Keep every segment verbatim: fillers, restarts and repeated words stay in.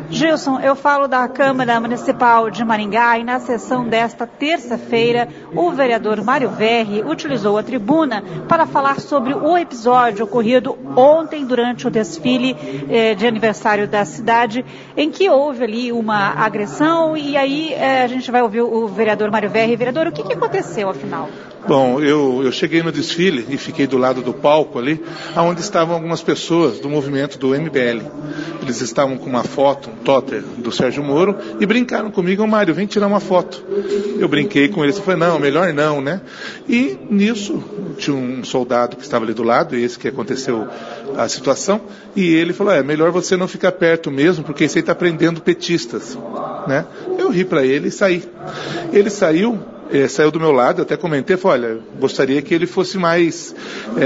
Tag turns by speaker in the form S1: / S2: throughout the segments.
S1: Gilson, eu falo da Câmara Municipal de Maringá e na sessão desta terça-feira, o vereador Mário Verri utilizou a tribuna para falar sobre o episódio ocorrido ontem durante o desfile eh, de aniversário da cidade, em que houve ali uma agressão e aí eh, a gente vai ouvir o vereador Mário Verri. Vereador, o que, que aconteceu afinal?
S2: Bom, eu, eu cheguei no desfile e fiquei do lado do palco ali, onde estavam algumas pessoas do movimento do M B L. Eles estavam com uma foto, um totem do Sérgio Moro, e brincaram comigo: ô Mário, vem tirar uma foto. Eu brinquei com eles, eu falei, não, melhor não, né? E nisso, tinha um soldado que estava ali do lado, esse que aconteceu a situação, e ele falou, é, melhor você não ficar perto mesmo, porque isso aí está prendendo petistas, né? Eu ri para ele e saí. Ele saiu, É, saiu do meu lado, eu até comentei, falei, olha, gostaria que ele fosse mais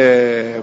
S2: é,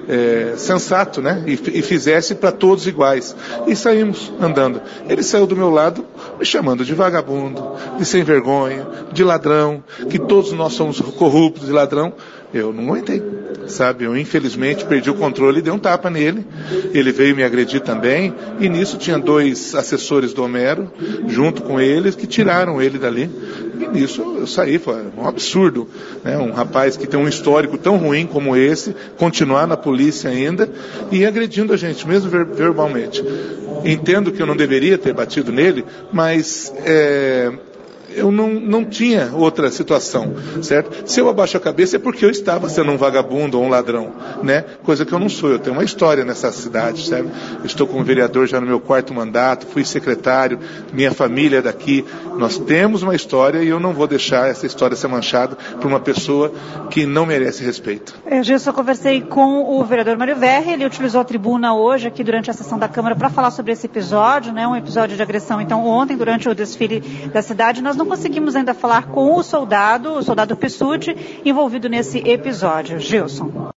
S2: é, sensato, né, e, e fizesse para todos iguais. E saímos andando. Ele saiu do meu lado me chamando de vagabundo, de sem vergonha, de ladrão, que todos nós somos corruptos e ladrão. Eu não aguentei, sabe? Eu infelizmente perdi o controle e dei um tapa nele. Ele veio me agredir também, e nisso tinha dois assessores do Homero, junto com eles, que tiraram ele dali. E nisso eu saí, foi um absurdo, né? Um rapaz que tem um histórico tão ruim como esse, continuar na polícia ainda e agredindo a gente, mesmo ver, verbalmente. Entendo que eu não deveria ter batido nele, mas é, eu não, não tinha outra situação, certo? Se eu abaixo a cabeça é porque eu estava sendo um vagabundo ou um ladrão, né? Coisa que eu não sou, eu tenho uma história nessa cidade, sabe? Eu estou como vereador já no meu quarto mandato, fui secretário, minha família é daqui, nós temos uma história e eu não vou deixar essa história ser manchada por uma pessoa que não merece respeito.
S1: Eu, Gilson, eu conversei com o vereador Mário Verri, ele utilizou a tribuna hoje aqui durante a sessão da Câmara para falar sobre esse episódio, né? Um episódio de agressão, então, ontem, durante o desfile da cidade. Nós não conseguimos ainda falar com o soldado, o soldado Pissuti, envolvido nesse episódio. Gilson.